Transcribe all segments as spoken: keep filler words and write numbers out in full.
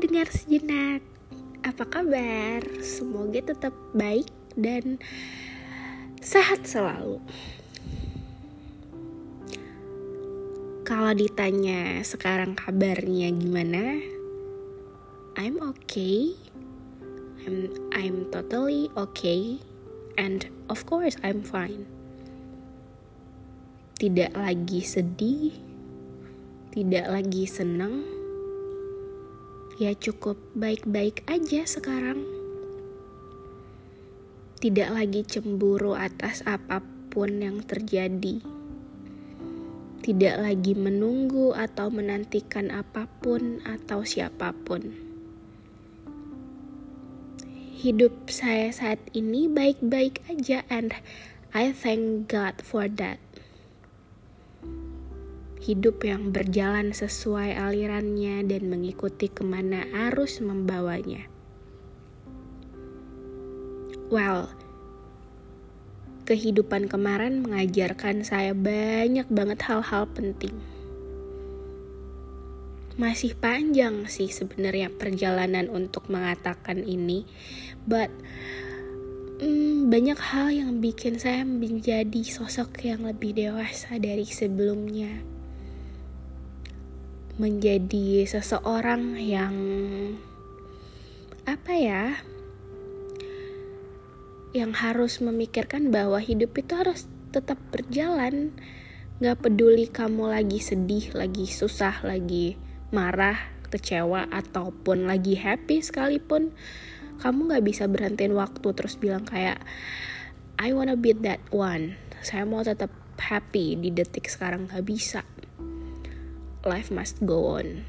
pendengar sejenak, apa kabar? Semoga tetap baik dan sehat selalu. Kalau ditanya sekarang kabarnya gimana? I'm okay. I'm I'm totally okay. And of course I'm fine. Tidak lagi sedih, tidak lagi senang. Ya cukup baik-baik aja sekarang. Tidak lagi cemburu atas apapun yang terjadi. Tidak lagi menunggu atau menantikan apapun atau siapapun. Hidup saya saat ini baik-baik aja, and I thank God for that. Hidup yang berjalan sesuai alirannya dan mengikuti kemana arus membawanya. Well, kehidupan kemarin mengajarkan saya banyak banget hal-hal penting. Masih panjang sih sebenarnya perjalanan untuk mengatakan ini, but hmm, banyak hal yang bikin saya menjadi sosok yang lebih dewasa dari sebelumnya. Menjadi seseorang yang apa ya? Yang harus memikirkan bahwa hidup itu harus tetap berjalan. Gak peduli kamu lagi sedih, lagi susah, lagi marah, kecewa, ataupun lagi happy sekalipun, kamu gak bisa berhentiin waktu terus bilang kayak I wanna be that one. Saya mau tetap happy di detik sekarang, gak bisa. Life must go on.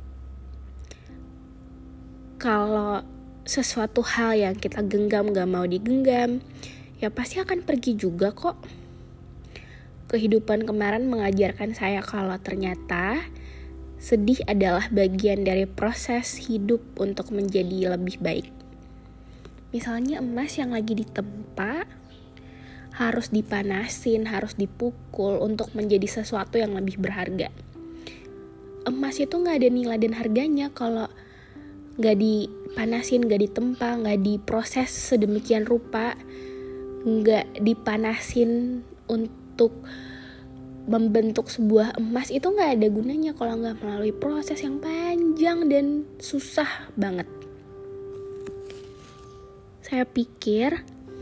Kalau sesuatu hal yang kita genggam gak mau digenggam, ya pasti akan pergi juga kok. Kehidupan kemarin mengajarkan saya kalau ternyata sedih adalah bagian dari proses hidup untuk menjadi lebih baik. Misalnya emas yang lagi ditempa harus dipanasin, harus dipukul untuk menjadi sesuatu yang lebih berharga. Emas itu gak ada nilai dan harganya kalau gak dipanasin, gak ditempa, gak diproses sedemikian rupa, gak dipanasin untuk membentuk sebuah emas. Itu gak ada gunanya kalau gak melalui proses yang panjang dan susah banget. Saya pikir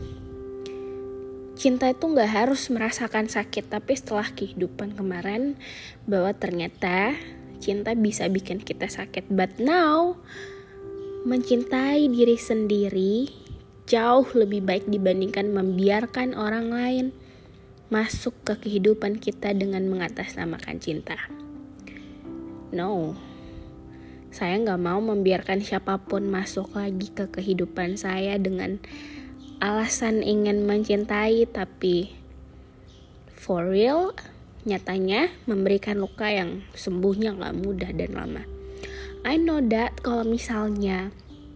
cinta itu gak harus merasakan sakit, tapi setelah kehidupan kemarin bahwa ternyata cinta bisa bikin kita sakit. But now, mencintai diri sendiri jauh lebih baik dibandingkan membiarkan orang lain masuk ke kehidupan kita dengan mengatasnamakan cinta. No, saya gak mau membiarkan siapapun masuk lagi ke kehidupan saya dengan alasan ingin mencintai, tapi for real, nyatanya memberikan luka yang sembuhnya gak mudah dan lama. I know that kalau misalnya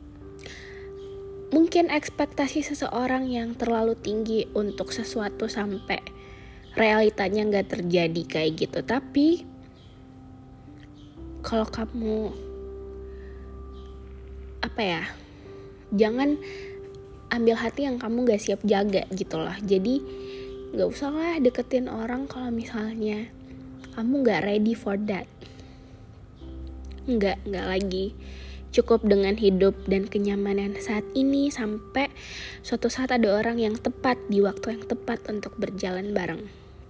mungkin ekspektasi seseorang yang terlalu tinggi untuk sesuatu sampai realitanya gak terjadi kayak gitu. Tapi kalau kamu apa ya, jangan ambil hati yang kamu gak siap jaga gitu lah. Jadi gak usah lah deketin orang kalau misalnya kamu gak ready for that. Enggak, enggak lagi. Cukup dengan hidup dan kenyamanan saat ini sampai suatu saat ada orang yang tepat di waktu yang tepat untuk berjalan bareng.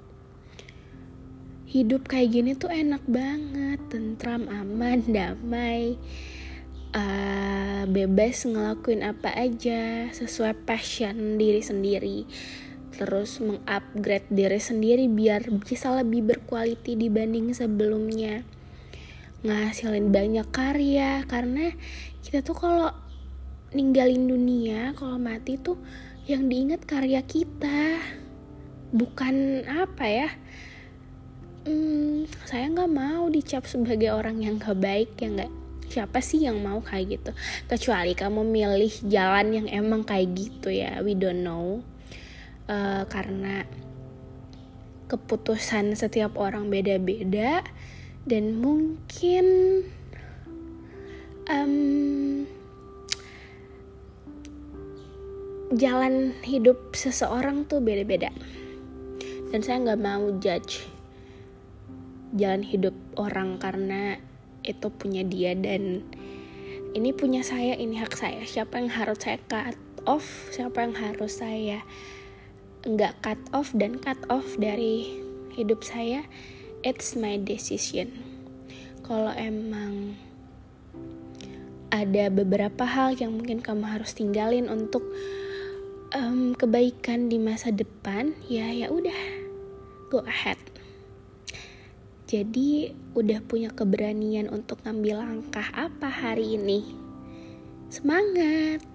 Hidup kayak gini tuh enak banget, tentram, aman, damai, uh, bebas ngelakuin apa aja sesuai passion diri sendiri. Terus mengupgrade diri sendiri biar bisa lebih berkualiti dibanding sebelumnya. Ngasilin banyak karya, karena kita tuh kalau ninggalin dunia, kalau mati tuh yang diingat karya kita, bukan apa ya. Hmm, saya nggak mau dicap sebagai orang yang nggak baik, ya nggak. Siapa sih yang mau kayak gitu? Kecuali kamu milih jalan yang emang kayak gitu ya. We don't know. Uh, karena keputusan setiap orang beda-beda dan mungkin um, jalan hidup seseorang tuh beda-beda, dan saya nggak mau judge jalan hidup orang karena itu punya dia dan ini punya saya, ini hak saya. Siapa yang harus saya cut off, siapa yang harus saya nggak cut off dan cut off dari hidup saya, it's my decision. Kalau emang ada beberapa hal yang mungkin kamu harus tinggalin untuk um, kebaikan di masa depan, ya ya udah, go ahead. Jadi udah punya keberanian untuk ngambil langkah apa hari ini? Semangat!